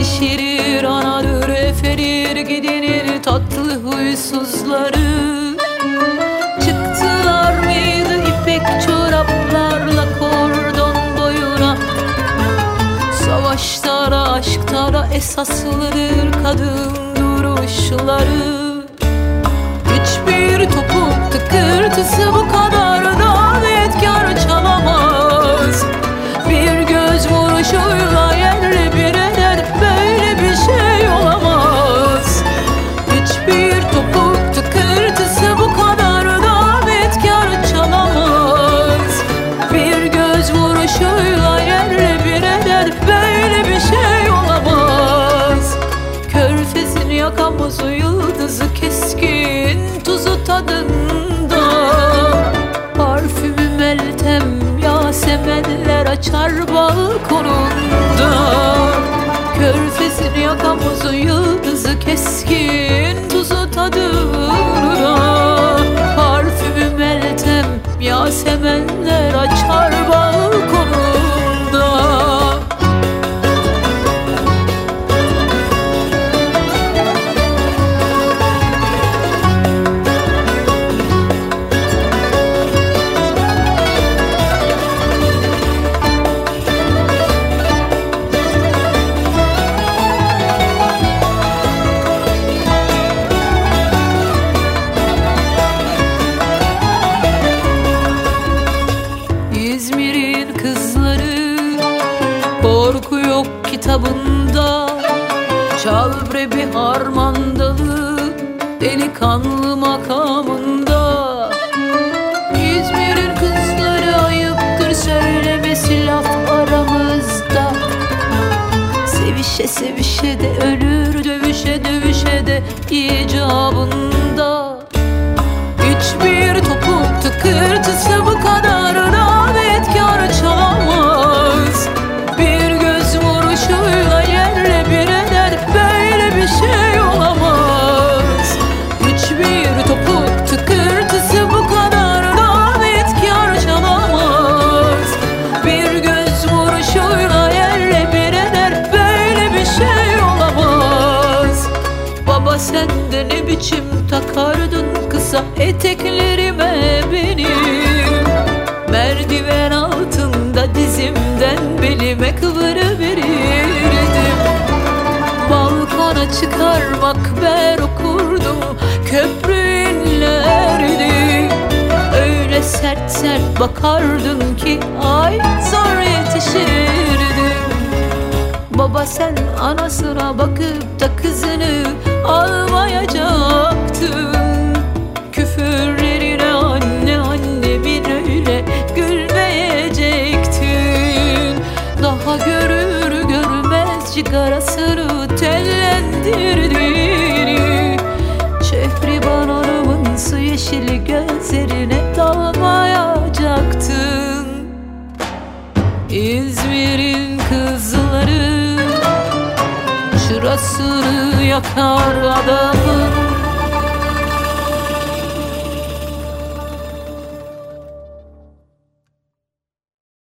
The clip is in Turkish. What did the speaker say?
pişirir, anadır eferir, gidinir tatlı huysuzları. Çıktılar mıydı ipek çoraplarla kordon boyuna? Savaşlara, aşklara esaslıdır kadın duruşları. Hiçbir topuk tıkırtısı bu kadar davetkar çalamaz. Bir göz vuruşuyla yerle bir eder, böyle bir şey olamaz. Hiçbir topuk tıkırtısı bu kadar davetkar çalamaz. Bir göz vuruşuyla yerle bir eder, böyle bir şey olamaz. Körfezin yakamozu yıldızı keskin, tuzu tadında. Parfümü Meltem, yasemenler açar balkonunda. Körfezin yakamozu yıldızı keskin, tuzu tadında. Parfümü Meltem, yasemenler açar balkonunda. İzmir'in kızları, korku yok kitabında. Çal bre bir harmandalı, delikanlı makamında. İzmir'in kızları, ayıptır söylemesi laf aramızda. Sevişe sevişe de ölür, dövüşe dövüşe de icabında. Hiçbir topuk tıkırtısı bu kadar davetkar çalamaz. Bir göz vuruşuyla yerle bir eder, böyle bir şey olamaz. Hiçbir topuk tıkırtısı bu kadar davetkar çalamaz. Bir göz vuruşuyla yerle bir eder, böyle bir şey olamaz. Baba sen de ne biçim takardın kısa eteklerime benim? Merdiven altında dizimden belime kıvırıverirdim. Balkona çıkarmak ber okurdum, köprü inlerdi. Öyle sert sert bakardın ki ay zor yetişirdim. Baba sen anasına bakıp da kızını almayacaktın. Küfürlerine anne anne bir öyle gülmeyecektin. Daha görür görmez cigarasını tellendirdin. Şehriban Hanım'ın su yeşili gözlerine dalmayacaktın. İzmir'in kızları, şurasını yakar adamın.